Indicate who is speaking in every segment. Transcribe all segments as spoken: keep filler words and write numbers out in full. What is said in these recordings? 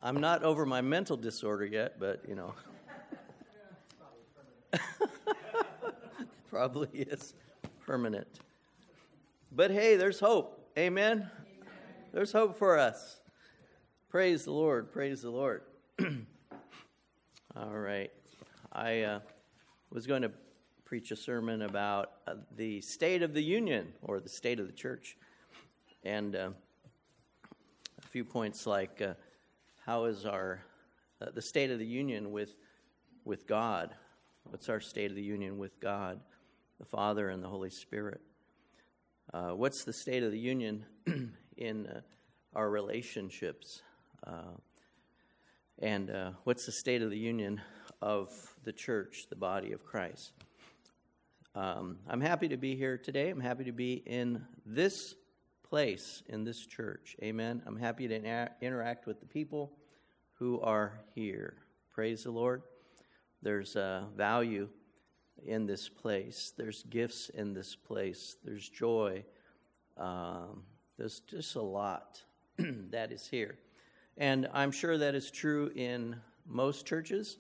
Speaker 1: I'm not over my mental disorder yet, but, you know. Probably is permanent. But hey, there's hope. Amen? Amen. There's hope for us. Praise the Lord. Praise the Lord. All right. I uh, was going to preach a sermon about uh, the state of the union, or the state of the church. And uh, a few points like uh, how is our uh, the state of the union with with God? What's our state of the union with God, the Father and the Holy Spirit? Uh, what's the state of the union in uh, our relationships? Uh, and uh, what's the state of the union of the church, the body of Christ? Um, I'm happy to be here today. I'm happy to be in this place, in this church. Amen. I'm happy to inter- interact with the people who are here. Praise the Lord. There's uh, value in this place. There's gifts in this place. There's joy. Um, there's just a lot that is here. And I'm sure that is true in most churches.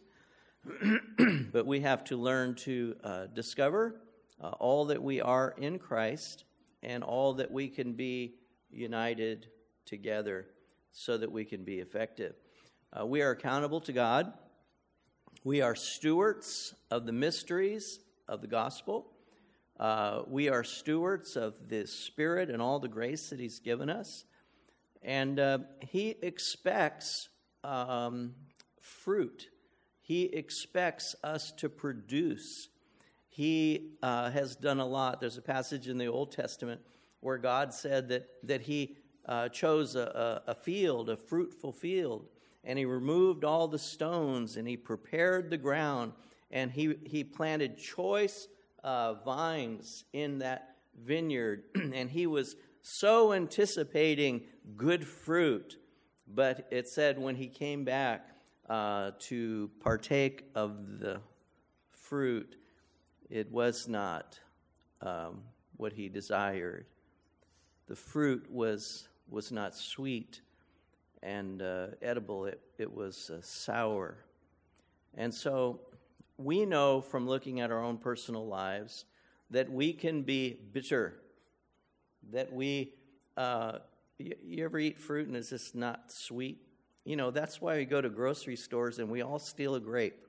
Speaker 1: But we have to learn to uh, discover uh, all that we are in Christ and all that we can be united together so that we can be effective. Uh, we are accountable to God. We are stewards of the mysteries of the gospel. Uh, we are stewards of the Spirit and all the grace that He's given us. And uh, He expects um, fruit. He expects us to produce. He uh, has done a lot. There's a passage in the Old Testament where God said that, that He uh, chose a, a field, a fruitful field, and He removed all the stones, and He prepared the ground, and He, he planted choice uh, vines in that vineyard, and He was so anticipating good fruit. But it said when He came back uh, to partake of the fruit, it was not um, what He desired. The fruit was was not sweet and uh, edible. It, it was uh, sour. And so we know from looking at our own personal lives that we can be bitter, that we, uh, you, you ever eat fruit and it's just not sweet? You know, that's why we go to grocery stores and we all steal a grape.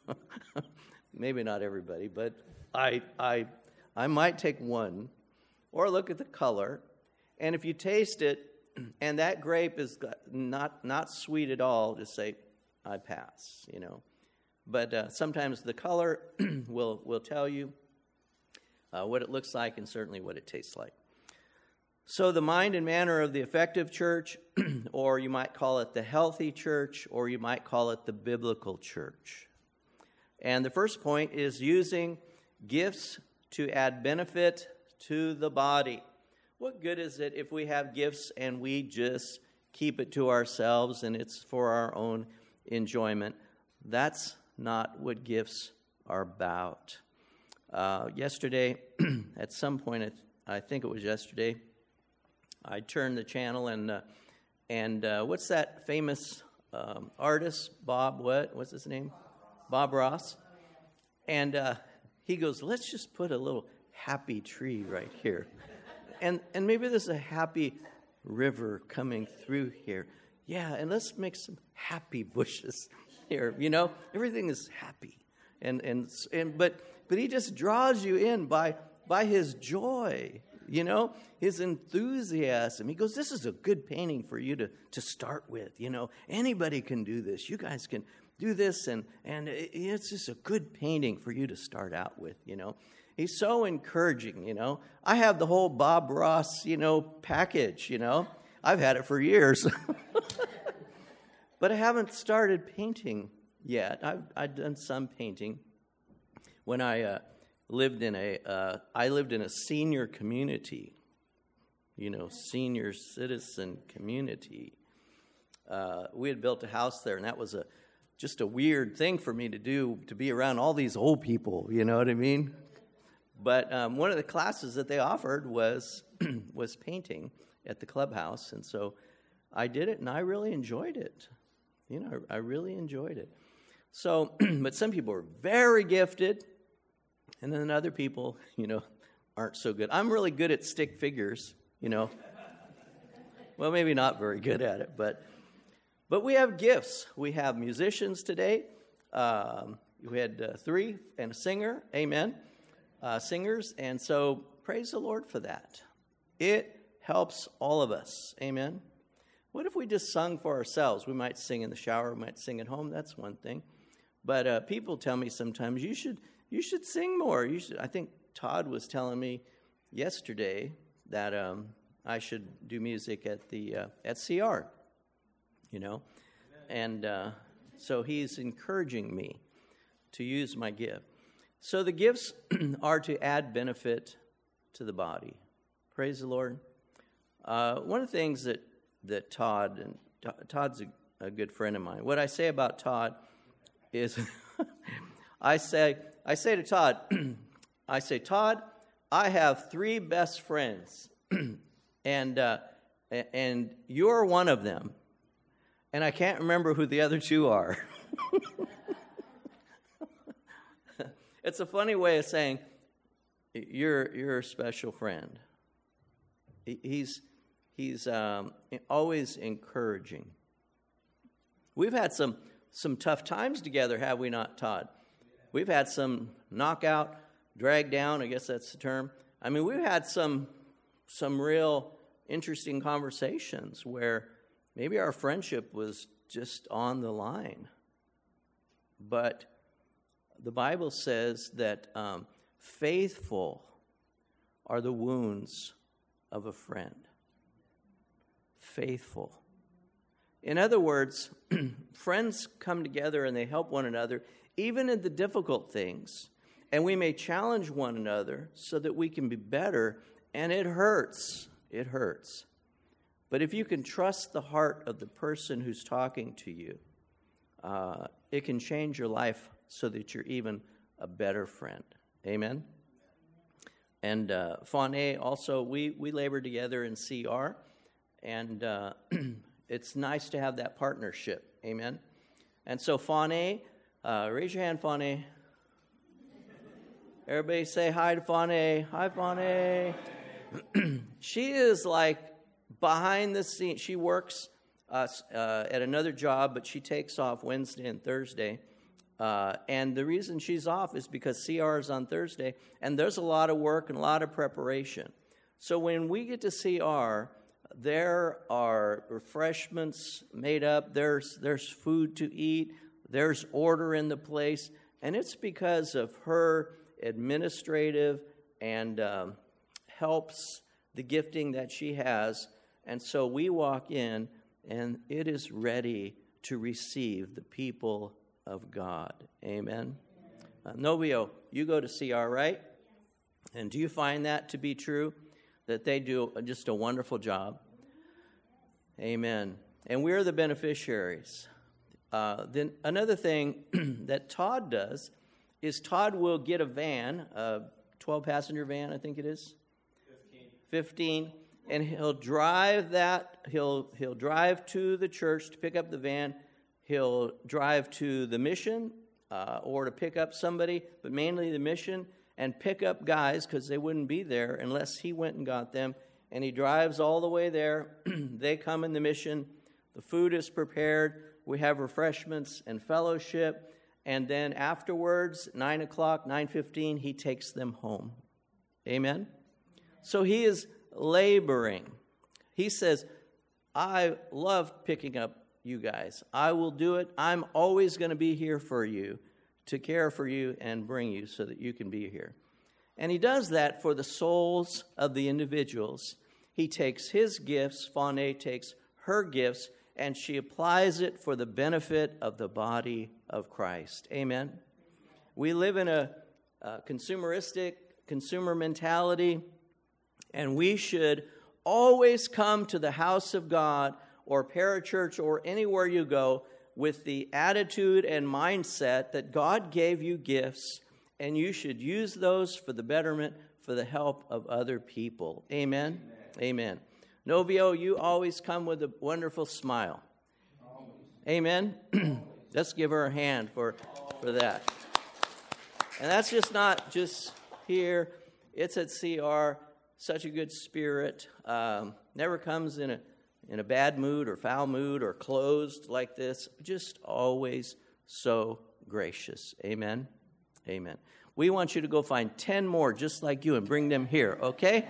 Speaker 1: Maybe not everybody, but I, I, I might take one, or look at the color, and if you taste it, and that grape is not not sweet at all, just say, I pass, you know. But uh, sometimes the color will will tell you uh, what it looks like and certainly what it tastes like. So the mind and manner of the effective church, or you might call it the healthy church, or you might call it the biblical church. And the first point is using gifts to add benefit to the body. What good is it if we have gifts and we just keep it to ourselves and it's for our own enjoyment? That's not what gifts are about. Uh, yesterday, at some point, I think it was yesterday, I turned the channel and uh, and uh, what's that famous um, artist? Bob what? What's his name? Bob Ross. And uh, he goes, let's just put a little happy tree right here. And and maybe there's a happy river coming through here. Yeah, and let's make some happy bushes here. You know, everything is happy. And and and but but he just draws you in by by his joy, you know, his enthusiasm. He goes, this is a good painting for you to, to start with. You know, anybody can do this. You guys can do this, and and it's just a good painting for you to start out with, you know. He's so encouraging, you know. I have the whole Bob Ross, you know, package, you know. I've had it for years. But I haven't started painting yet. I've, I've done some painting. When I uh, lived in a, uh, I lived in a senior community, you know, senior citizen community. Uh, we had built a house there, and that was a just a weird thing for me to do, to be around all these old people, you know what I mean? But um, one of the classes that they offered was was painting at the clubhouse, and so I did it, and I really enjoyed it. You know, I, I really enjoyed it. So, but some people are very gifted, and then other people, you know, aren't so good. I'm really good at stick figures, you know. Well, maybe not very good at it, but but we have gifts. We have musicians today. Um, we had uh, three and a singer, amen, uh, singers, and so praise the Lord for that. It helps all of us, amen. What if we just sung for ourselves? We might sing in the shower, we might sing at home. That's one thing. But uh, people tell me sometimes you should you should sing more. You should. I think Todd was telling me yesterday that um, I should do music at the uh, at C R. You know, and uh, so he's encouraging me to use my gift. So the gifts are to add benefit to the body. Praise the Lord. Uh, one of the things that that Todd and Todd's a, a good friend of mine. What I say about Todd is, I say I say to Todd, I say, Todd, I have three best friends, and uh, and you're one of them, and I can't remember who the other two are. It's a funny way of saying you're you're a special friend. He's he's um, always encouraging. We've had some some tough times together, have we not, Todd? We've had some knockout, drag down, I guess that's the term. I mean, we've had some some real interesting conversations where maybe our friendship was just on the line. But the Bible says that um, faithful are the wounds of a friend. Faithful. In other words, friends come together and they help one another, even in the difficult things. And we may challenge one another so that we can be better. And it hurts. It hurts. But if you can trust the heart of the person who's talking to you, uh, it can change your life so that you're even a better friend. Amen? And uh, Fawnay also, we, we labor together in C R. And uh, it's nice to have that partnership. Amen? And so Fawnay, uh, raise your hand, Fawnay. Everybody say hi to Fawnay. Hi, Fawnay. She is like behind the scenes. She works uh, uh, at another job, but she takes off Wednesday and Thursday. Uh, and the reason she's off is because C R is on Thursday, and there's a lot of work and a lot of preparation. So when we get to C R, there are refreshments made up. There's there's food to eat. There's order in the place, and it's because of her administrative and um, helps the gifting that she has. And so we walk in, and it is ready to receive the people of God. Amen. Uh, Novio, you go to C R, right? And do you find that to be true? That they do just a wonderful job? Amen. And we're the beneficiaries. Uh, then another thing that Todd does is Todd will get a van, a twelve-passenger van, I think it is? Fifteen. Fifteen. And he'll drive that, he'll he'll drive to the church to pick up the van. He'll drive to the mission uh, or to pick up somebody, but mainly the mission, and pick up guys because they wouldn't be there unless he went and got them. And he drives all the way there. They come in the mission. The food is prepared. We have refreshments and fellowship. And then afterwards, nine o'clock, nine fifteen, he takes them home. Amen? So he is laboring. He says, I love picking up you guys. I will do it. I'm always going to be here for you, to care for you and bring you so that you can be here. And he does that for the souls of the individuals. He takes his gifts, Fawnay takes her gifts, and she applies it for the benefit of the body of Christ. Amen? We live in a, a consumeristic, consumer mentality, and we should always come to the house of God or parachurch or anywhere you go with the attitude and mindset that God gave you gifts, and you should use those for the betterment, for the help of other people. Amen? Amen. Amen. Novio, you always come with a wonderful smile. Always. Amen? Let's give her a hand for, for that. And that's just not just here. It's at C R. Such a good spirit. Um, never comes in a in a bad mood or foul mood or closed like this. Just always so gracious. Amen? Amen. We want you to go find ten more just like you and bring them here, okay?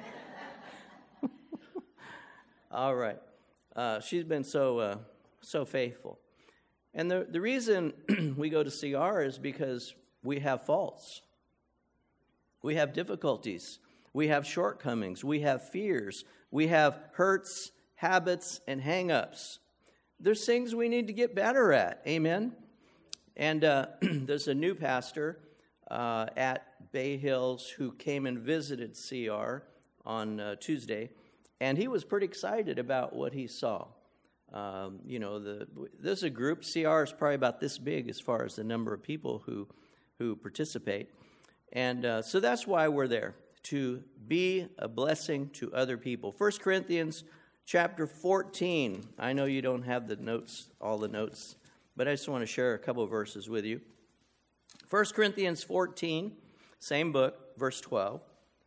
Speaker 1: All right. Uh, she's been so uh, so faithful. And the, the reason we go to C R is because we have faults. We have difficulties. We have shortcomings. We have fears. We have hurts, habits, and hang-ups. There's things we need to get better at. Amen? And uh, there's a new pastor uh, at Bay Hills who came and visited C R on uh, Tuesday, and he was pretty excited about what he saw. Um, you know, the this is a group. C R is probably about this big as far as the number of people who who participate. And uh, so that's why we're there, to be a blessing to other people. First Corinthians chapter fourteen. I know you don't have the notes, all the notes, but I just want to share a couple of verses with you. First Corinthians fourteen, same book, verse twelve.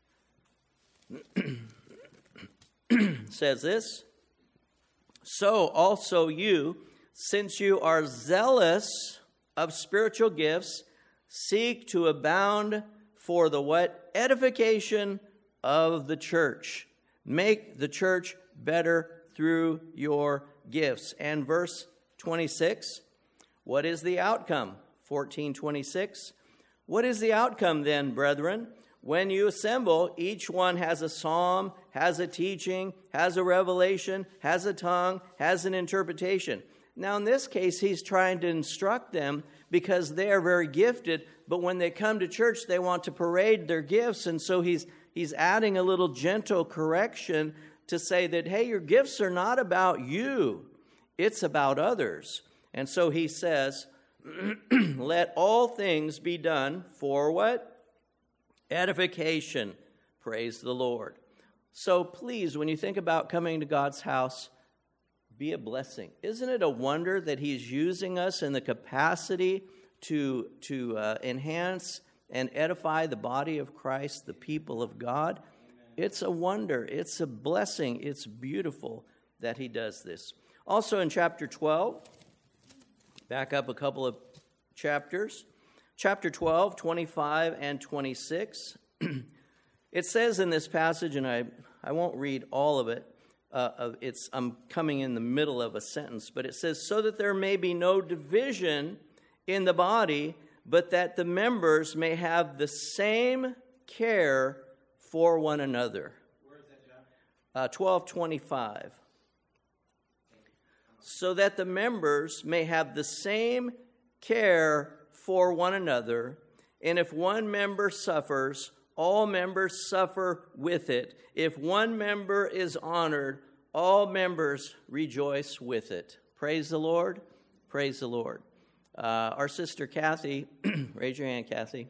Speaker 1: Says this, so also you, since you are zealous of spiritual gifts, seek to abound for the what? Edification of the church. Make the church better through your gifts. And verse twenty-six, what is the outcome? fourteen twenty-six. What is the outcome then, brethren? When you assemble, each one has a psalm, has a teaching, has a revelation, has a tongue, has an interpretation. Now, in this case, he's trying to instruct them because they are very gifted, but when they come to church, they want to parade their gifts, and so he's he's adding a little gentle correction to say that, hey, your gifts are not about you. It's about others. And so he says, let all things be done for what? Edification. Praise the Lord. So please, when you think about coming to God's house, be a blessing. Isn't it a wonder that he's using us in the capacity to, to uh, enhance and edify the body of Christ, the people of God? Amen. It's a wonder. It's a blessing. It's beautiful that he does this. Also in chapter twelve, back up a couple of chapters, chapter twelve, twenty-five and twenty-six, it says in this passage, and I, I won't read all of it, Uh, it's I'm coming in the middle of a sentence, but it says, so that there may be no division in the body, but that the members may have the same care for one another.
Speaker 2: Where is that, John?
Speaker 1: Uh, twelve twenty-five. So that the members may have the same care for one another, and if one member suffers, all members suffer with it. If one member is honored, all members rejoice with it. Praise the Lord. Praise the Lord. Uh, our sister Kathy, raise your hand, Kathy.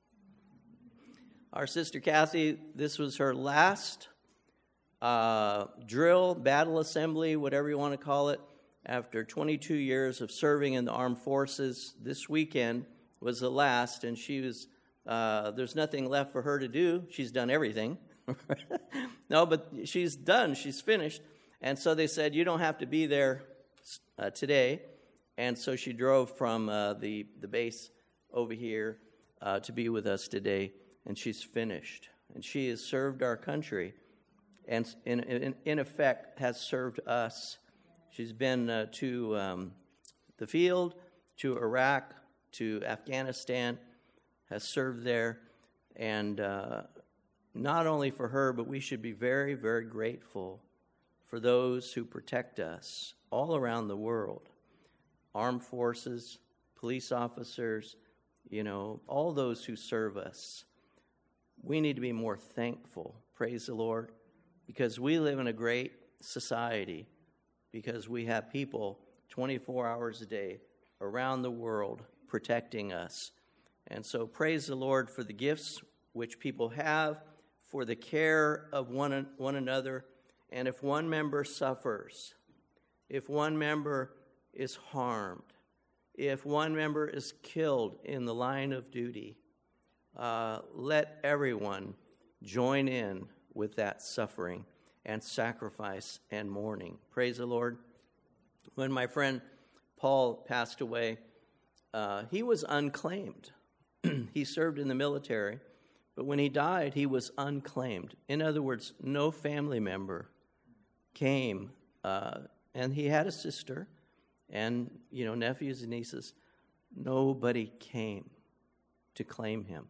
Speaker 1: Our sister Kathy, this was her last uh, drill, battle assembly, whatever you want to call it. After twenty-two years of serving in the armed forces, this weekend was the last, and she was Uh, there's nothing left for her to do. She's done everything. No, but she's done. She's finished. And so they said, you don't have to be there uh, today. And so she drove from uh, the, the base over here uh, to be with us today. And she's finished. And she has served our country and in, in, in effect has served us. She's been uh, to um, the field, to Iraq, to Afghanistan, has served there, and uh, not only for her, but we should be very, very grateful for those who protect us all around the world. Armed forces, police officers, you know, all those who serve us. We need to be more thankful, praise the Lord, because we live in a great society, because we have people twenty-four hours a day around the world protecting us. And so praise the Lord for the gifts which people have, for the care of one, one another. And if one member suffers, if one member is harmed, if one member is killed in the line of duty, uh, let everyone join in with that suffering and sacrifice and mourning. Praise the Lord. When my friend Paul passed away, uh, he was unclaimed. He served in the military, but when he died, he was unclaimed. In other words, no family member came, uh, and he had a sister and, you know, nephews and nieces. Nobody came to claim him.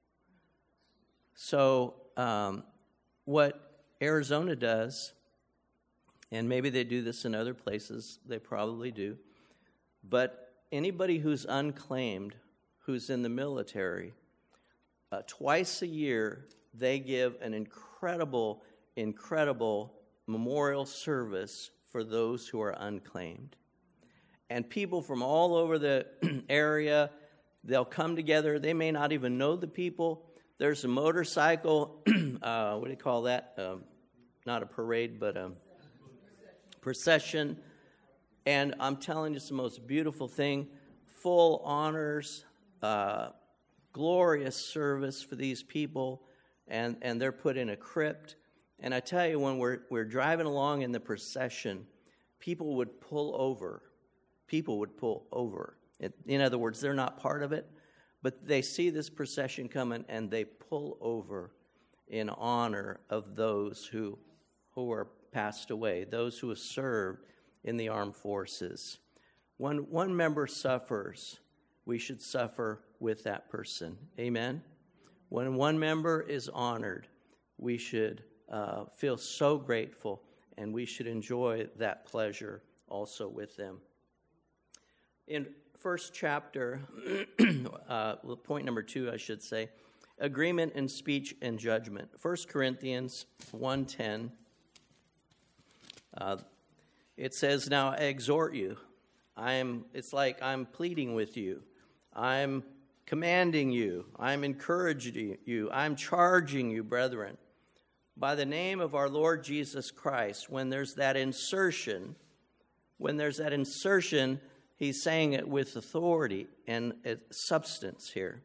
Speaker 1: So um, what Arizona does, and maybe they do this in other places, they probably do, but anybody who's unclaimed, who's in the military, uh, twice a year they give an incredible, incredible memorial service for those who are unclaimed. And people from all over the area, they'll come together. They may not even know the people. There's a motorcycle, uh, what do you call that? Um, not a parade, but a procession. And I'm telling you, it's the most beautiful thing. Full honors, uh, glorious service for these people. And, and they're put in a crypt. And I tell you, when we're, we're driving along in the procession, people would pull over. People would pull over. It, in other words, they're not part of it, but they see this procession coming and they pull over in honor of those who, who are passed away, those who have served in the armed forces. When one member suffers, we should suffer with that person. Amen? When one member is honored, we should uh, feel so grateful, and we should enjoy that pleasure also with them. In first chapter, uh, point number two, I should say, agreement in speech and judgment. First Corinthians one ten, uh, it says, "Now I exhort you." I am. It's like I'm pleading with you. I'm commanding you. I'm encouraging you. I'm charging you, brethren, by the name of our Lord Jesus Christ. When there's that insertion, when there's that insertion, he's saying it with authority and substance here.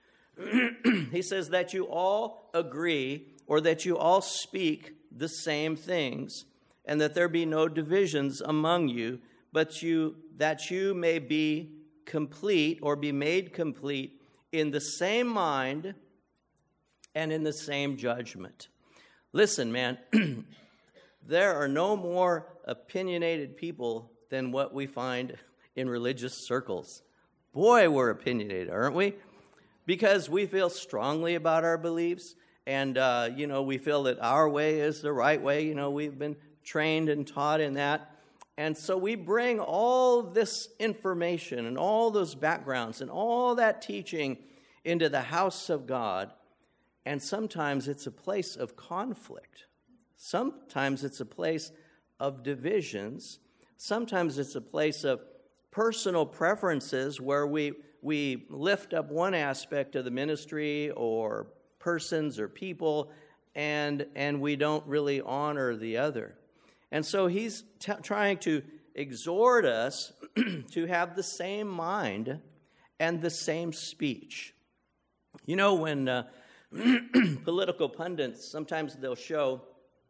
Speaker 1: He says that you all agree, or that you all speak the same things, and that there be no divisions among you, but you that you may be complete, or be made complete, in the same mind and in the same judgment. Listen, man, there are no more opinionated people than what we find in religious circles. Boy, we're opinionated, aren't we? Because we feel strongly about our beliefs, and, uh, you know, we feel that our way is the right way. You know, we've been trained and taught in that. And so we bring all this information and all those backgrounds and all that teaching into the house of God. And sometimes it's a place of conflict. Sometimes it's a place of divisions. Sometimes it's a place of personal preferences where we we lift up one aspect of the ministry or persons or people, and and we don't really honor the other. And so he's t- trying to exhort us to have the same mind and the same speech. You know, when uh, political pundits, sometimes they'll show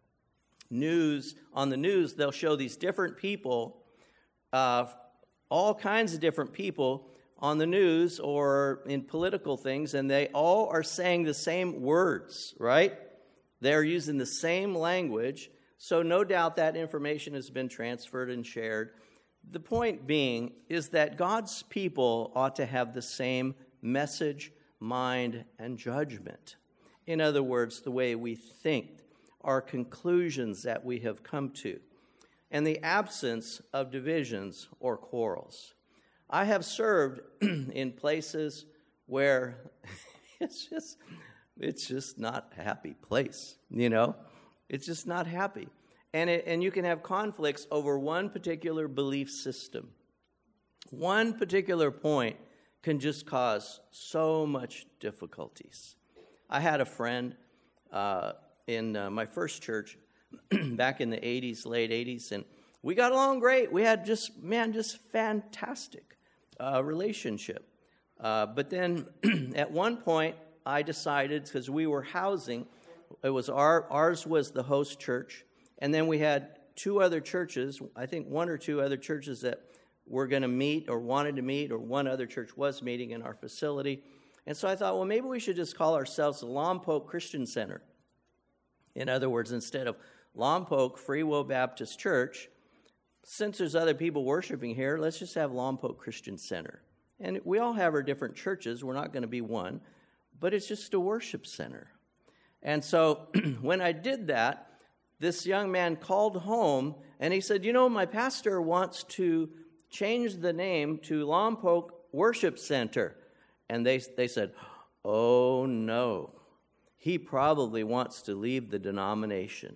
Speaker 1: news, on the news, they'll show these different people, uh, all kinds of different people on the news or in political things, and they all are saying the same words, right? They're using the same language, so no doubt that information has been transferred and shared. The point being is that God's people ought to have the same message, mind, and judgment. In other words, the way we think, our conclusions that we have come to, and the absence of divisions or quarrels. I have served in places where it's just it's just not a happy place, you know? It's just not happy. And it, and you can have conflicts over one particular belief system. One particular point can just cause so much difficulties. I had a friend uh, in uh, my first church back in the eighties, late eighties, and we got along great. We had just, man, just fantastic uh, relationship. Uh, but then at one point, I decided, because we were housing, it was our ours was the host church, and then we had two other churches, I think one or two other churches that were going to meet or wanted to meet, or one other church was meeting in our facility. And so I thought, well, maybe we should just call ourselves the Lompoc Christian Center. In other words, instead of Lompoc Free Will Baptist Church, since there's other people worshiping here, let's just have Lompoc Christian Center. And we all have our different churches. We're not going to be one, but it's just a worship center. And so when I did that, this young man called home, and he said, you know, my pastor wants to change the name to Lompoc Worship Center. And they they said, oh, no, he probably wants to leave the denomination.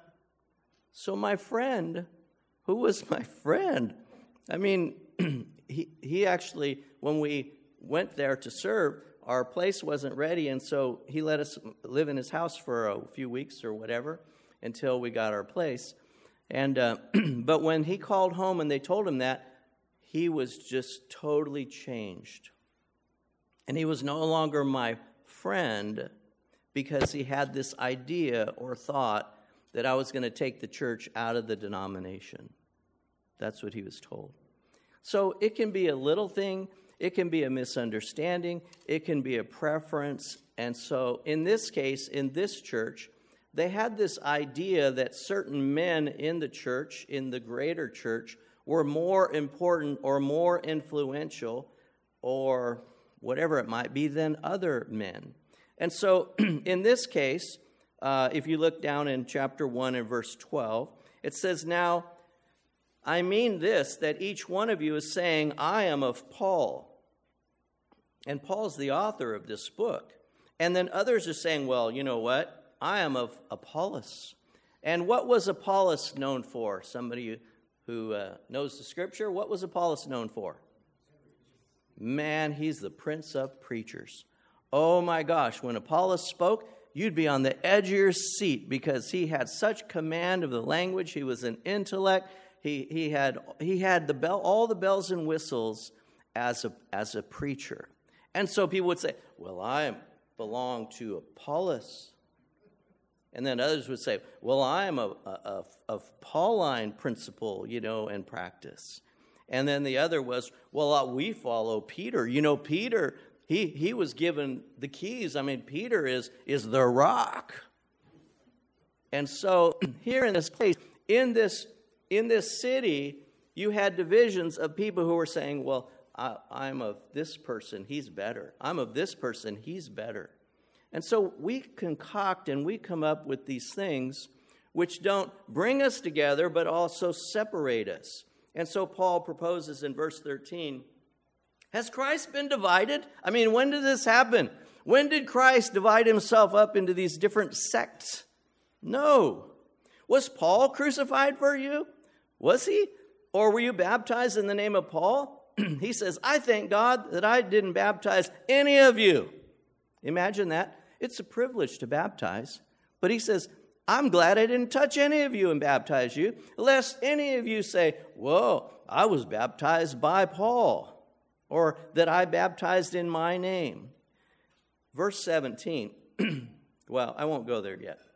Speaker 1: So my friend, who was my friend, I mean, he he actually, when we went there to serve, our place wasn't ready, and so he let us live in his house for a few weeks or whatever until we got our place. And uh, but when he called home and they told him that, he was just totally changed. And he was no longer my friend because he had this idea or thought that I was going to take the church out of the denomination. That's what he was told. So it can be a little thing. It can be a misunderstanding. It can be a preference. And so in this case, in this church, they had this idea that certain men in the church, in the greater church, were more important or more influential or whatever it might be than other men. And so in this case, uh, if you look down in chapter one and verse twelve, it says, now, I mean this, that each one of you is saying, I am of Paul. And Paul's the author of this book. And then others are saying, well, you know what? I am of Apollos. And what was Apollos known for? Somebody who uh, knows the scripture, what was Apollos known for? Man, he's the prince of preachers. Oh my gosh, when Apollos spoke, you'd be on the edge of your seat because he had such command of the language. He was an intellect. He he had he had the bell, all the bells and whistles as a as a preacher. And so people would say, well, I belong to Apollos. And then others would say, well, I am a, a, a Pauline principle, you know, and practice. And then the other was, well, uh, we follow Peter. You know, Peter, he he was given the keys. I mean, Peter is is the rock. And so here in this place, in this in this city, you had divisions of people who were saying, well, I, I'm of this person, he's better. I'm of this person, he's better. And so we concoct and we come up with these things which don't bring us together, but also separate us. And so Paul proposes in verse thirteen, has Christ been divided? I mean, when did this happen? When did Christ divide himself up into these different sects? No. Was Paul crucified for you? Was he? Or were you baptized in the name of Paul? He says, I thank God that I didn't baptize any of you. Imagine that. It's a privilege to baptize. But he says, I'm glad I didn't touch any of you and baptize you, lest any of you say, whoa, I was baptized by Paul, or that I baptized in my name. Verse seventeen. Well, I won't go there yet.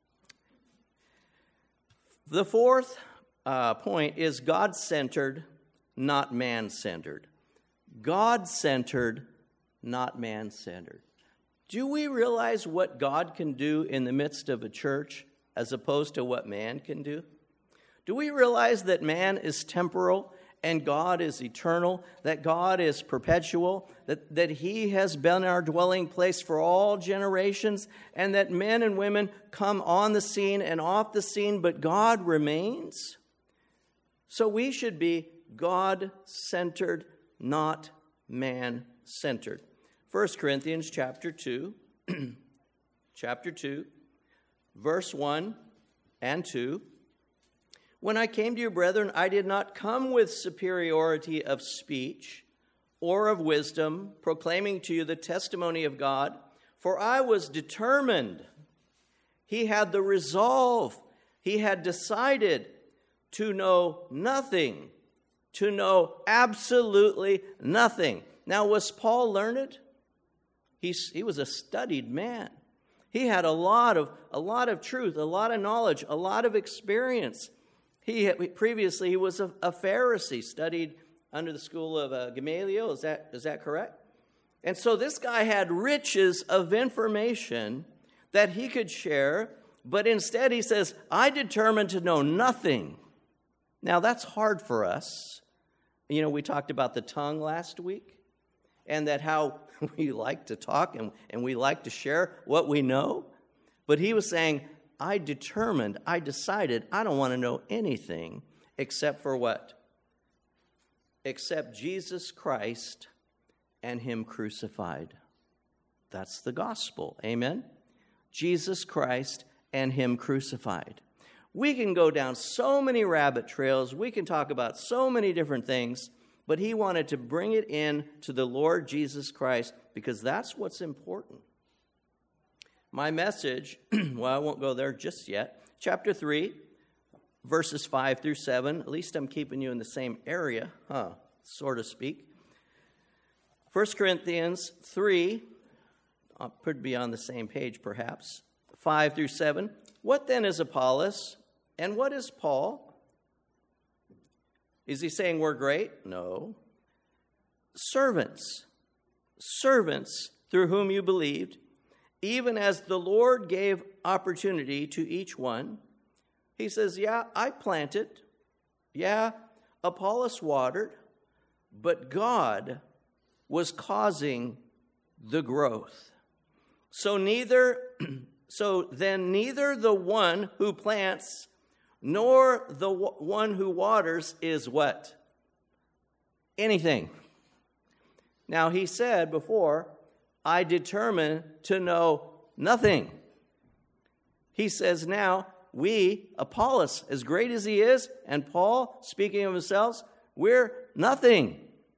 Speaker 1: The fourth uh, point is God-centered, not man-centered. God-centered, not man-centered. Do we realize what God can do in the midst of a church as opposed to what man can do? Do we realize that man is temporal and God is eternal, that God is perpetual, that, that he has been our dwelling place for all generations, and that men and women come on the scene and off the scene, but God remains? So we should be God-centered, not man-centered. First Corinthians chapter two, chapter two, verse one and two. When I came to you, brethren, I did not come with superiority of speech or of wisdom, proclaiming to you the testimony of God, for I was determined. He had the resolve. He had decided to know nothing, to know absolutely nothing. Now, was Paul learned? He's, he was a studied man. He had a lot of a lot of truth, a lot of knowledge, a lot of experience. He had, previously he was a, a Pharisee, studied under the school of uh, Gamaliel. Is that is that correct? And so this guy had riches of information that he could share, but instead he says, "I determined to know nothing." Now that's hard for us. You know, we talked about the tongue last week, and that how we like to talk and, and we like to share what we know. But he was saying, I determined, I decided, I don't want to know anything except for what? Except Jesus Christ and him crucified. That's the gospel. Amen? Jesus Christ and him crucified. We can go down so many rabbit trails. We can talk about so many different things. But he wanted to bring it in to the Lord Jesus Christ because that's what's important. My message, well, I won't go there just yet. Chapter three, verses five through seven. At least I'm keeping you in the same area, huh, so to speak. First Corinthians three, uh, could be on the same page perhaps, five through seven. What then is Apollos, and what is Paul? Is he saying we're great? No. Servants. Servants through whom you believed, even as the Lord gave opportunity to each one. He says, yeah, I planted. Yeah, Apollos watered. But God was causing the growth. So neither, so then neither the one who plants nor the one who waters is what? Anything. Now, he said before, I determined to know nothing. He says now, we, Apollos, as great as he is, and Paul, speaking of himself, we're nothing.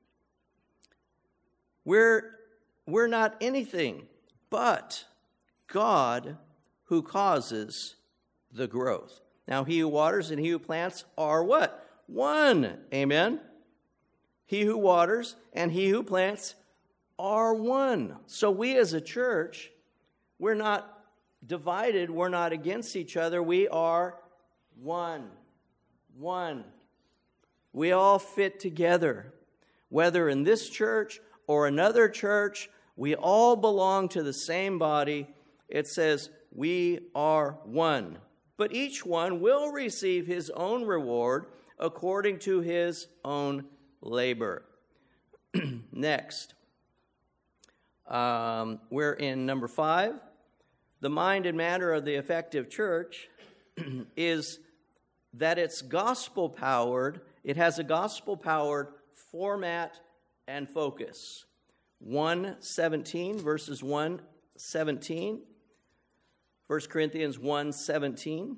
Speaker 1: We're, we're not anything but God who causes the growth. Now, he who waters and he who plants are what? One. Amen? He who waters and he who plants are one. So we as a church, we're not divided. We're not against each other. We are one. One. We all fit together. Whether in this church or another church, we all belong to the same body. It says we are one. But each one will receive his own reward according to his own labor. Next, um, we're in number five. The mind and matter of the effective church is that it's gospel-powered. It has a gospel-powered format and focus. one seventeen, verses one seventeen. First Corinthians one seventeen.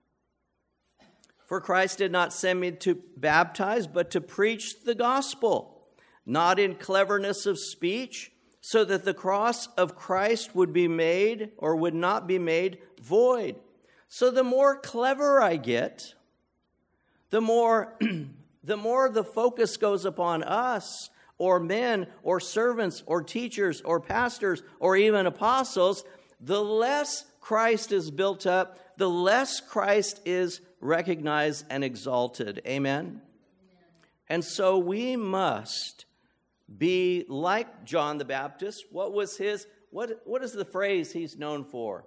Speaker 1: For Christ did not send me to baptize, but to preach the gospel, not in cleverness of speech, so that the cross of Christ would be made or would not be made void. So the more clever I get, the more, the more the focus goes upon us, or men, or servants, or teachers, or pastors, or even apostles, the less Christ is built up, the less Christ is recognized and exalted. Amen? Amen. And so we must be like John the Baptist. What was his, what, what is the phrase he's known for?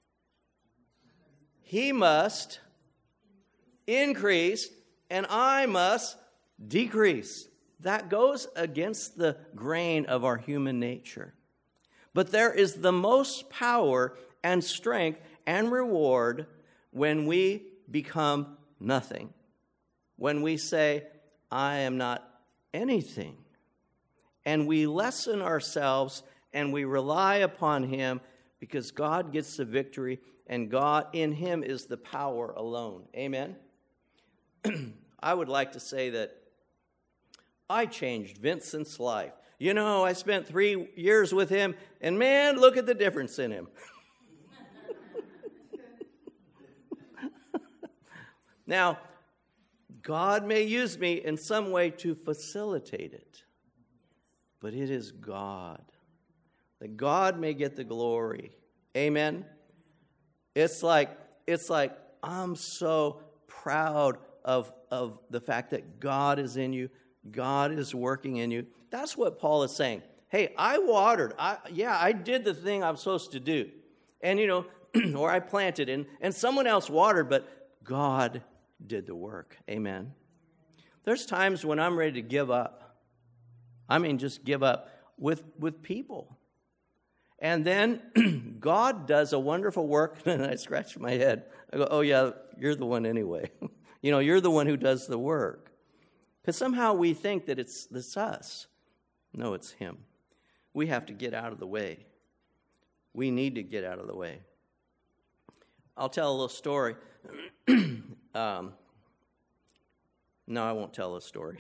Speaker 1: He must increase and I must decrease. That goes against the grain of our human nature. But there is the most power and strength and reward when we become nothing. When we say, I am not anything. And we lessen ourselves and we rely upon him because God gets the victory and God in him is the power alone. Amen? I would like to say that I changed Vincent's life. You know, I spent three years with him, and man, look at the difference in him. Now, God may use me in some way to facilitate it, but it is God. That God may get the glory. Amen? It's like, it's like I'm so proud of, of the fact that God is in you. God is working in you. That's what Paul is saying. Hey, I watered. I, yeah, I did the thing I'm supposed to do. And, you know, or I planted, and, and someone else watered, but God did the work. Amen. There's times when I'm ready to give up. I mean, just give up with, with people. And then God does a wonderful work, and I scratch my head. I go, oh, yeah, you're the one anyway. You know, you're the one who does the work. Because somehow we think that it's, it's us. No, it's him. We have to get out of the way. We need to get out of the way. I'll tell a little story. um, no, I won't tell a story.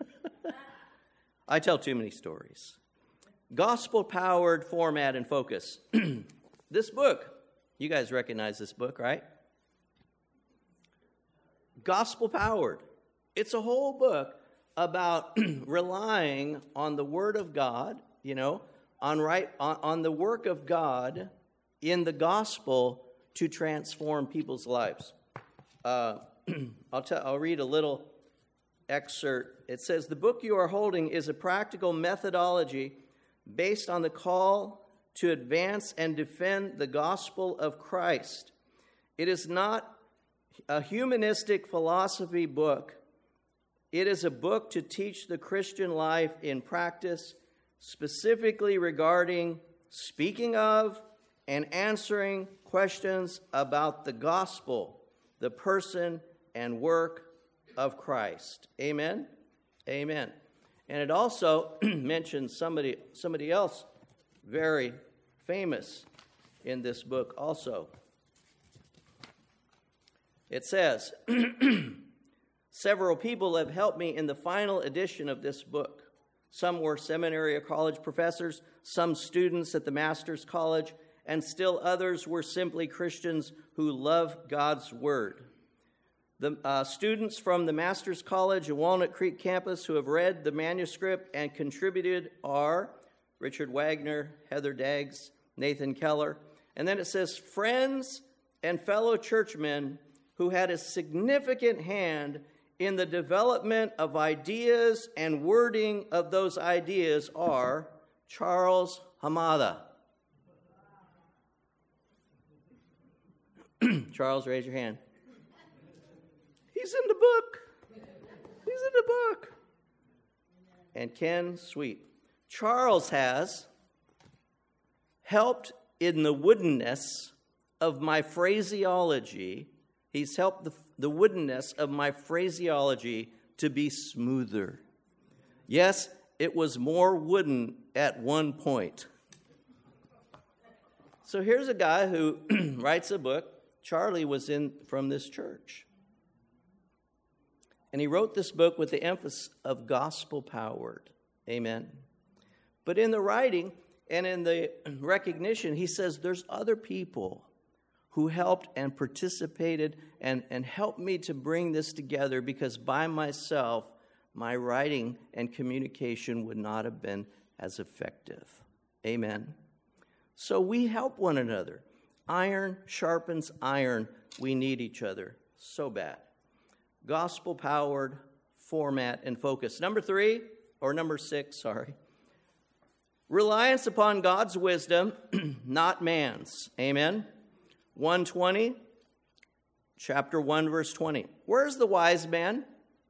Speaker 1: I tell too many stories. Gospel-powered format and focus. This book, you guys recognize this book, right? Gospel-powered. It's a whole book about relying on the Word of God, you know, on right on, on the work of God in the gospel to transform people's lives. Uh, I'll tell. I'll read a little excerpt. It says, "The book you are holding is a practical methodology based on the call to advance and defend the gospel of Christ. It is not a humanistic philosophy book. It is a book to teach the Christian life in practice, specifically regarding speaking of and answering questions about the gospel, the person and work of Christ." Amen? Amen. And it also mentions somebody, somebody else very famous in this book also. It says, "Several people have helped me in the final edition of this book. Some were seminary or college professors, some students at the master's college, and still others were simply Christians who love God's word. The uh, students from the master's college and Walnut Creek campus who have read the manuscript and contributed are Richard Wagner, Heather Daggs, Nathan Keller. And then it says, friends and fellow churchmen who had a significant hand in the development of ideas and wording of those ideas are Charles Hamada." Charles, raise your hand. He's in the book. He's in the book. And Ken Sweet. Charles has helped in the woodenness of my phraseology. He's helped the, the woodenness of my phraseology to be smoother. Yes, it was more wooden at one point. So here's a guy who writes a book. Charlie was in from this church. And he wrote this book with the emphasis of gospel-powered. Amen. But in the writing and in the recognition, he says there's other people who helped and participated and, and helped me to bring this together, because by myself, my writing and communication would not have been as effective. Amen. So we help one another. Iron sharpens iron. We need each other so bad. Gospel-powered format and focus. Number three, or number six, sorry. Reliance upon God's wisdom, not man's. Amen. one twenty, chapter one, verse twenty. Where's the wise man?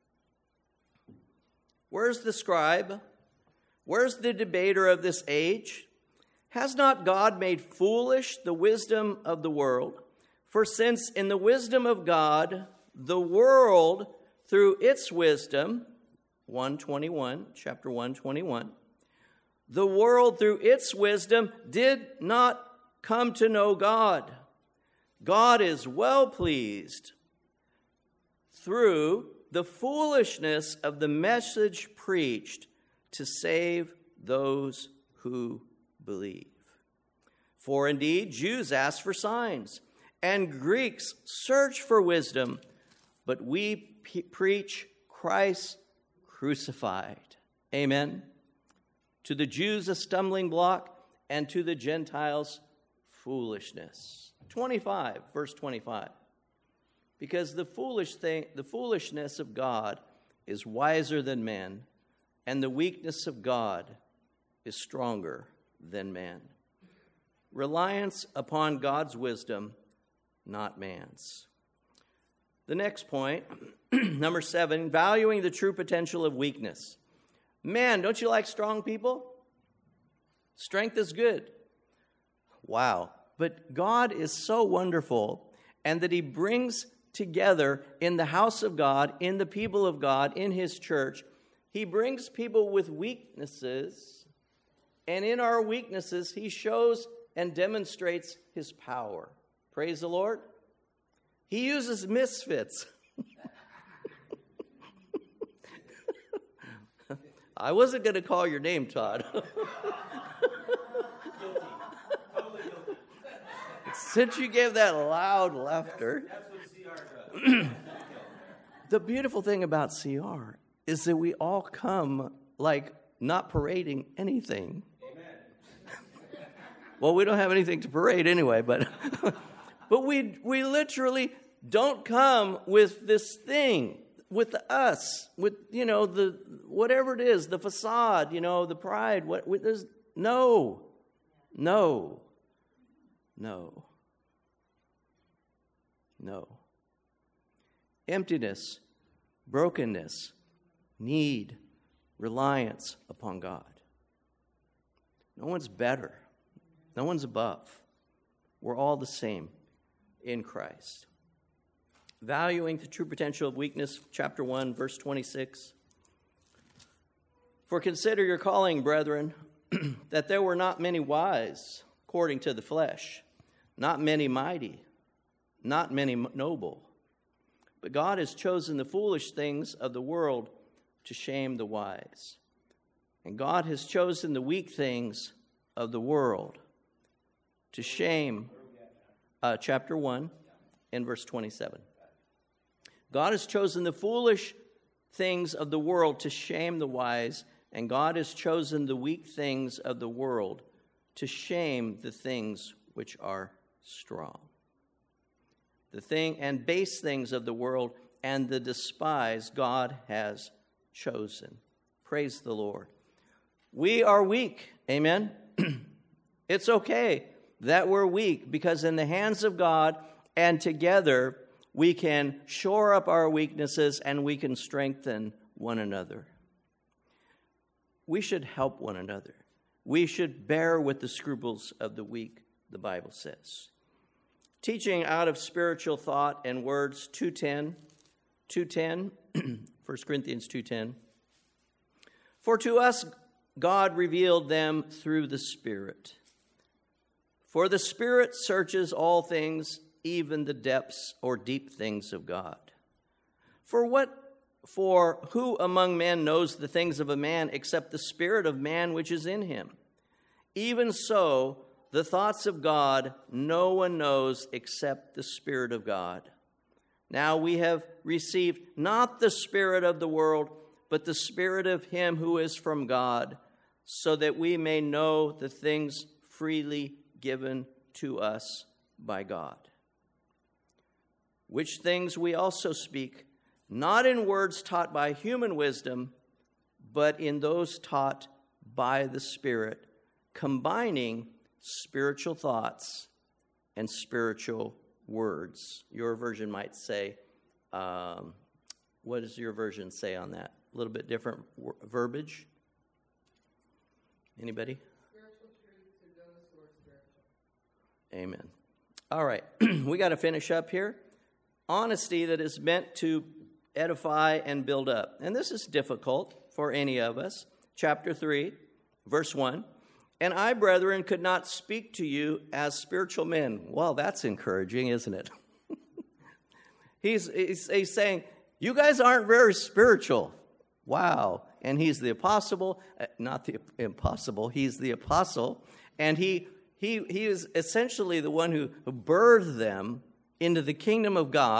Speaker 1: Where's the scribe? Where's the debater of this age? Has not God made foolish the wisdom of the world? For since in the wisdom of God, the world through its wisdom, one twenty-one, chapter one twenty-one, the world through its wisdom did not come to know God. God is well pleased through the foolishness of the message preached to save those who believe. For indeed, Jews ask for signs, and Greeks search for wisdom, but we pe- preach Christ crucified. Amen. To the Jews a stumbling block, and to the Gentiles foolishness. twenty-five, verse twenty-five. Because the foolish thing, the foolishness of God is wiser than men, and the weakness of God is stronger than man. Reliance upon God's wisdom, not man's. The next point, number seven, valuing the true potential of weakness. Man, don't you like strong people? Strength is good. Wow. But God is so wonderful, and that he brings together in the house of God, in the people of God, in his church, he brings people with weaknesses, and in our weaknesses, he shows and demonstrates his power. Praise the Lord. He uses misfits. I wasn't going to call your name, Todd. Since you gave that loud laughter.
Speaker 2: That's, that's what C R does.
Speaker 1: The beautiful thing about C R is that we all come like not parading anything.
Speaker 2: Amen.
Speaker 1: Well, we don't have anything to parade anyway, but but we we literally don't come with this thing, with us, with, you know, the whatever it is, the facade, you know, the pride. What with, there's no, no, no, no. Emptiness, brokenness, need, reliance upon God. No one's better. No one's above. We're all the same in Christ. Valuing the true potential of weakness, chapter one, verse twenty-six. For consider your calling, brethren, that there were not many wise according to the flesh, not many mighty, not many noble. But God has chosen the foolish things of the world to shame the wise. And God has chosen the weak things of the world to shame, uh, chapter one and verse twenty-seven. God has chosen the foolish things of the world to shame the wise, and God has chosen the weak things of the world to shame the things which are strong. The thing and base things of the world and the despised God has chosen. Praise the Lord. We are weak. Amen. It's okay that we're weak, because in the hands of God and together we can shore up our weaknesses and we can strengthen one another. We should help one another. We should bear with the scruples of the weak, the Bible says. Teaching out of spiritual thought and words, two ten, two ten, First Corinthians two ten. For to us God revealed them through the Spirit. For the Spirit searches all things, even the depths or deep things of God. For what, for who among men knows the things of a man except the spirit of man which is in him? Even so, the thoughts of God no one knows except the Spirit of God. Now we have received not the spirit of the world, but the Spirit of him who is from God, so that we may know the things freely given to us by God. Which things we also speak, not in words taught by human wisdom, but in those taught by the Spirit, combining spiritual thoughts and spiritual words. Your version might say, um, what does your version say on that? A little bit different wor- verbiage? Anybody?
Speaker 3: Spiritual truth to those who are spiritual.
Speaker 1: Amen. All right, we got to finish up here. Honesty that is meant to edify and build up. And this is difficult for any of us. Chapter three, verse one. And I, brethren, could not speak to you as spiritual men. Well, that's encouraging, isn't it? he's, he's, he's saying, you guys aren't very spiritual. Wow. And he's the apostle, uh, not the impossible, he's the apostle. And he he he is essentially the one who, who birthed them into the kingdom of God,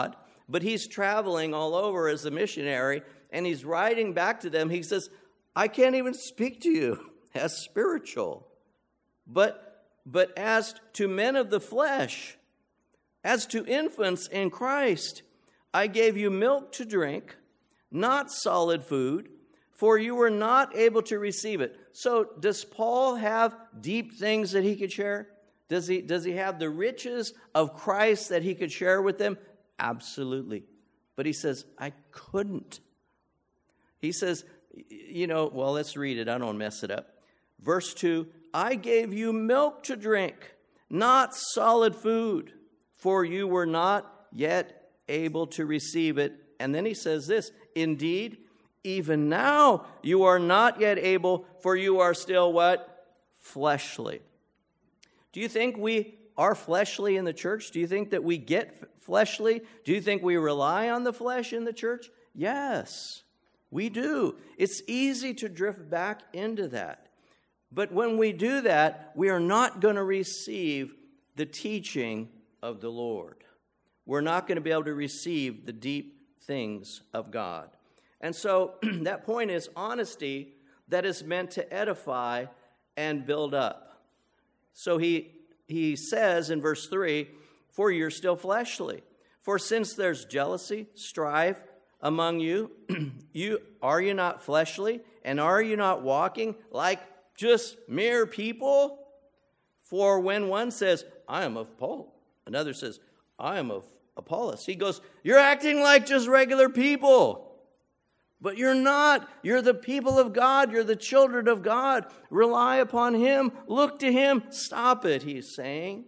Speaker 1: but he's traveling all over as a missionary, and he's writing back to them. He says, I can't even speak to you as spiritual, but, but as to men of the flesh, as to infants in Christ, I gave you milk to drink, not solid food, for you were not able to receive it. So does Paul have deep things that he could share? Does he, does he have the riches of Christ that he could share with them? Absolutely. But he says, I couldn't. He says, you know, well, let's read it. I don't mess it up. Verse two, I gave you milk to drink, not solid food, for you were not yet able to receive it. And then he says this, indeed, even now you are not yet able, for you are still what? Fleshly. Do you think we are fleshly in the church? Do you think that we get fleshly? Do you think we rely on the flesh in the church? Yes, we do. It's easy to drift back into that. But when we do that, we are not going to receive the teaching of the Lord. We're not going to be able to receive the deep things of God. And so that point is honesty that is meant to edify and build up. So he he says in verse three, for you're still fleshly. For since there's jealousy, strife among you, you are you not fleshly? And are you not walking like just mere people? For when one says, I am of Paul, another says, I am of Apollos. He goes, you're acting like just regular people. But you're not. You're the people of God. You're the children of God. Rely upon Him. Look to Him. Stop it, he's saying.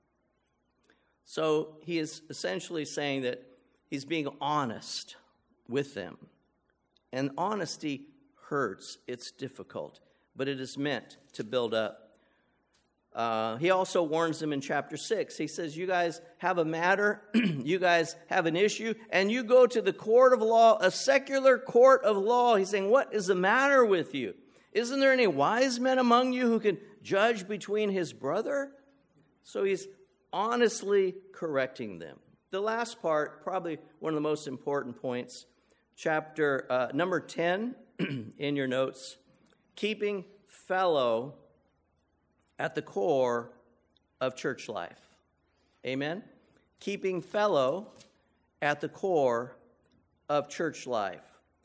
Speaker 1: So he is essentially saying that he's being honest with them. And honesty hurts. It's difficult. But it is meant to build up. Uh, he also warns them in chapter six. He says, you guys have a matter, you guys have an issue, and you go to the court of law, a secular court of law. He's saying, what is the matter with you? Isn't there any wise men among you who can judge between his brother? So he's honestly correcting them. The last part, probably one of the most important points, chapter uh, number ten in your notes, keeping fellow at the core of church life. Amen? Keeping fellow at the core of church life.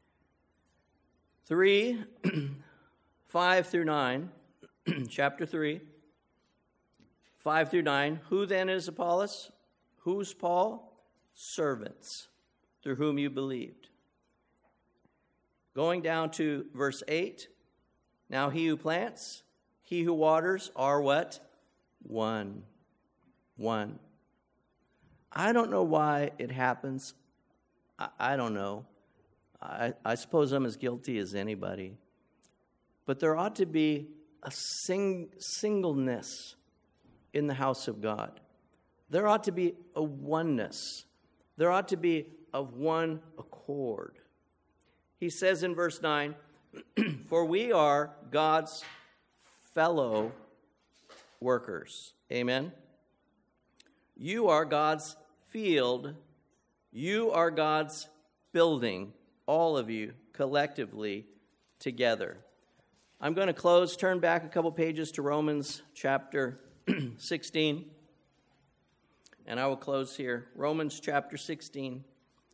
Speaker 1: Three, five through nine, chapter three, five through nine. Who then is Apollos? Who's Paul? Servants, through whom you believed. Going down to verse eight. Now he who plants, he who waters are what? One. One. I don't know why it happens. I, I don't know. I, I suppose I'm as guilty as anybody. But there ought to be a sing, singleness in the house of God. There ought to be a oneness. There ought to be of one accord. He says in verse nine, for we are God's fellow workers. Amen. You are God's field. You are God's building. All of you collectively together. I'm going to close, turn back a couple pages to Romans chapter sixteen. And I will close here. Romans chapter sixteen.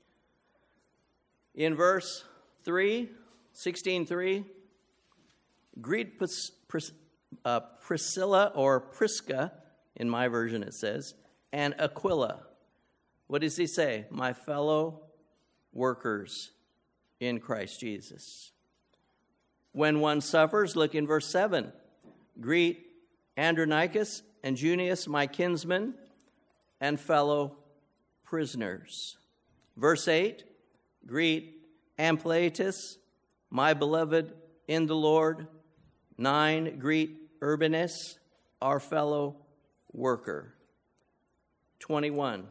Speaker 1: In verse three, sixteen three, greet Pris, Pris, uh, Priscilla or Prisca, in my version it says, and Aquila. What does he say? My fellow workers in Christ Jesus. When one suffers, look in verse seven. Greet Andronicus and Junius, my kinsmen and fellow prisoners. Verse eight. Greet Ampliatus, my beloved in the Lord. Nine. Greet Urbanus, our fellow worker. twenty-one.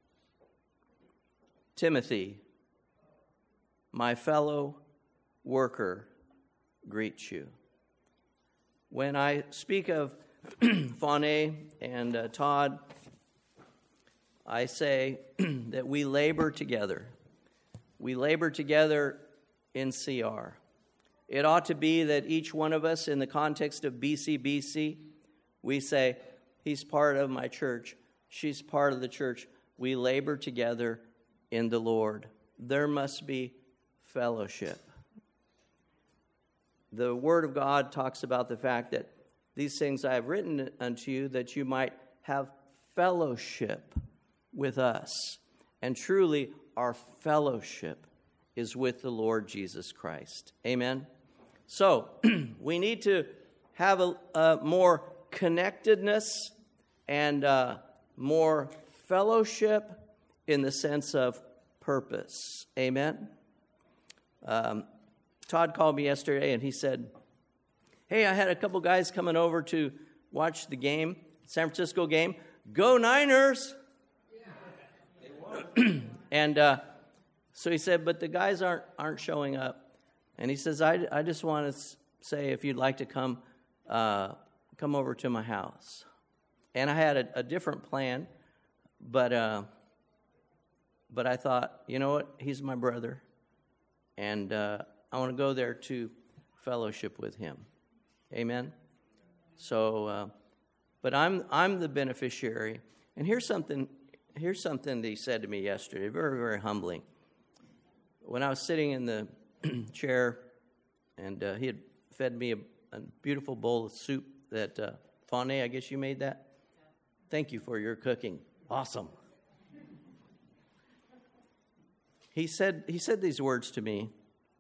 Speaker 1: Timothy, my fellow worker, greets you. When I speak of Fawnay and uh, Todd, I say that we labor together. We labor together in C R. It ought to be that each one of us, in the context of B C B C, we say, he's part of my church, she's part of the church. We labor together in the Lord. There must be fellowship. The Word of God talks about the fact that these things I have written unto you, that you might have fellowship with us. And truly, our fellowship is with the Lord Jesus Christ. Amen? So, we need to have a, a more connectedness and uh, more fellowship in the sense of purpose. Amen? Um, Todd called me yesterday and he said, hey, I had a couple guys coming over to watch the game, San Francisco game. Go Niners! Yeah. and uh, so he said, but the guys aren't aren't showing up. And he says, I, I just want to say if you'd like to come uh, come over to my house. And I had a, a different plan, but uh, but I thought, you know what? He's my brother, and uh, I want to go there to fellowship with him. Amen. So, uh, but I'm I'm the beneficiary. And here's something. Here's something that he said to me yesterday. Very very humbling. When I was sitting in the chair, and uh, he had fed me a, a beautiful bowl of soup that uh, Faune, I guess you made that. Thank you for your cooking. Awesome. He said he said these words to me.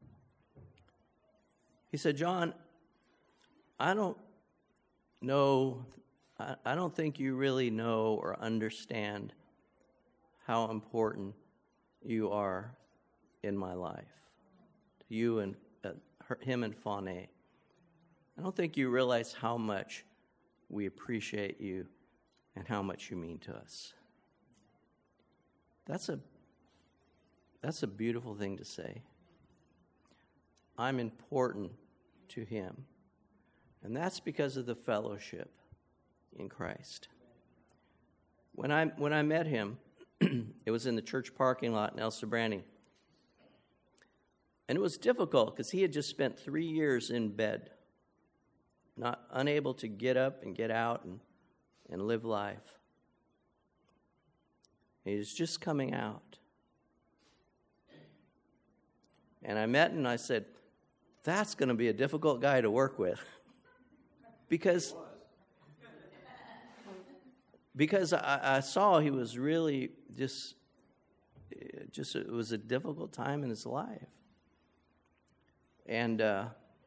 Speaker 1: He said, John, I don't know, I, I don't think you really know or understand how important you are in my life. You and uh, her, him and Faune. I don't think you realize how much we appreciate you and how much you mean to us. That's a that's a beautiful thing to say. I'm important to him. And that's because of the fellowship in Christ. When I when I met him, it was in the church parking lot in El Sobrante. And it was difficult because he had just spent three years in bed, not unable to get up and get out and, and live life. He was just coming out. And I met him and I said, that's going to be a difficult guy to work with. because because I, I saw he was really just, just, it was a difficult time in his life. And, uh,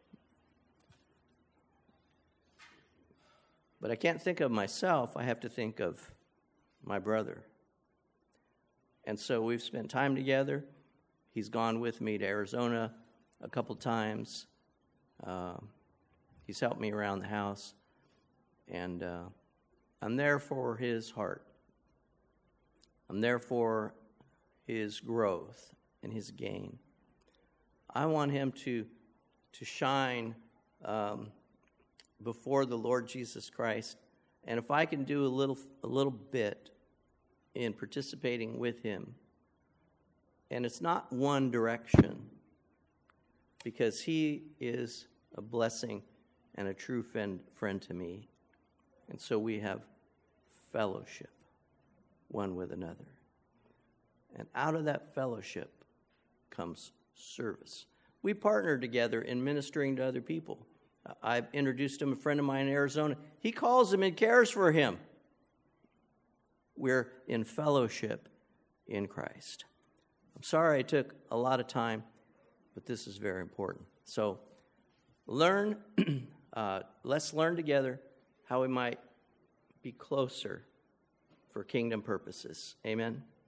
Speaker 1: but I can't think of myself. I have to think of my brother. And so we've spent time together. He's gone with me to Arizona a couple times. Uh, he's helped me around the house. And uh, I'm there for his heart. I'm there for his growth and his gain. I want him to, to shine um, before the Lord Jesus Christ. And if I can do a little, a little bit in participating with him, and it's not one direction, because he is a blessing and a true friend, friend to me. And so we have fellowship one with another. And out of that fellowship comes service. We partner together in ministering to other people. I've introduced him a friend of mine in Arizona. He calls him and cares for him. We're in fellowship in Christ. I'm sorry I took a lot of time, but this is very important. So learn, uh, let's learn together how we might be closer for kingdom purposes. Amen.